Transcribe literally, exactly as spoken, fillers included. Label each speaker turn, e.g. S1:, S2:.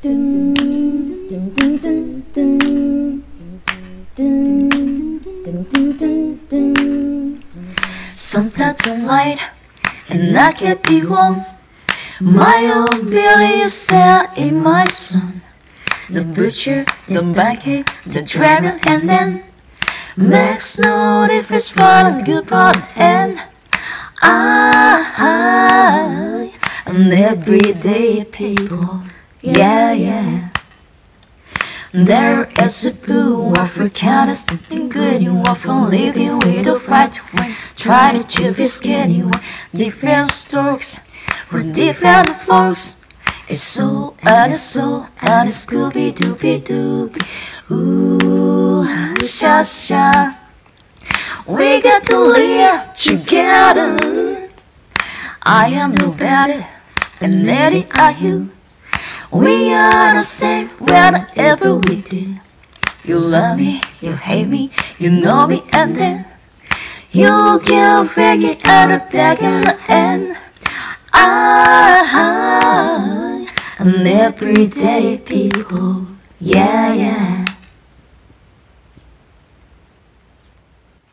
S1: dun, dun, dun, dun, dun. Dun, dun, dun, dun, dun.
S2: Sometimes I'm light and I can't be wrong. My own Billy is set in my song. The butcher, the banker, the dragon, and then makes no difference but a good part. And I, an everyday people, yeah, yeah. There is a blue African is something good. You are from living with the right way. Try to be skinny. Different strokes for different folks. It's so and it's so and it's Scooby Dooby Dooby. Ooh, sha sha. We got to live together. I am nobody and neither are you. We are the same whenever we do. You love me, you hate me, you know me, and then you can figure out a back in the end. I, an everyday people, yeah, yeah.